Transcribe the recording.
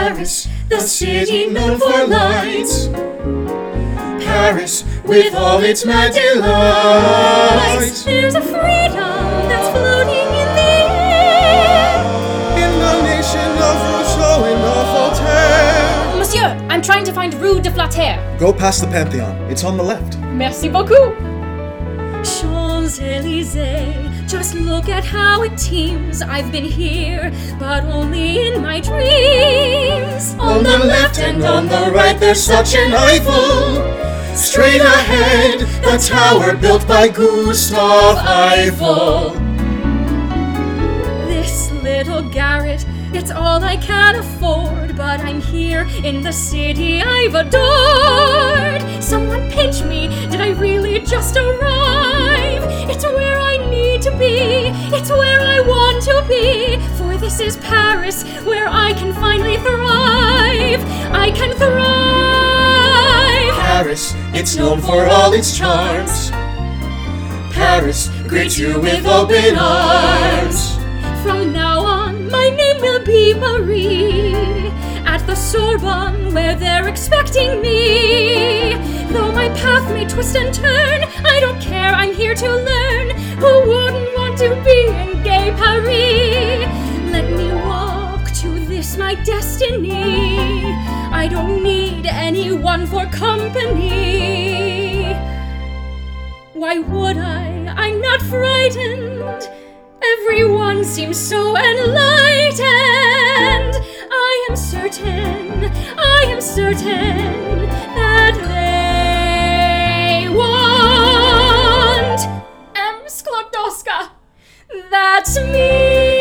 Paris, the city known for lights. Paris, with all its mad delights. There's a freedom that's floating in the air. In the nation of Rousseau and of Voltaire. Monsieur, I'm trying to find Rue de Flatter. Go past the Pantheon. It's on the left. Merci beaucoup. Champs-Élysées, just look at how it teems. I've been here, but only in my dreams. On the left and on the right there's such an Eiffel. Straight ahead, the tower built by Gustav Eiffel. This little garret, it's all I can afford, but I'm here in the city I've adored. Someone pinch me, did I really just arrive? It's where I need to be, it's where I want to be, for this is Paris, where I can finally thrive. I can thrive. Paris, it's known for all its charms. Paris greets you with open arms. From now on, my name will be Marie, at the Sorbonne, where they're expecting me. Though my path may twist and turn, I don't care, I'm here to learn. Who wouldn't want to be in gay Paris? Let me walk to this, my destiny. I don't need anyone for company. Why would I? I'm not frightened. Everyone seems so enlightened. I am certain that they want M. Sklodowska. That's me.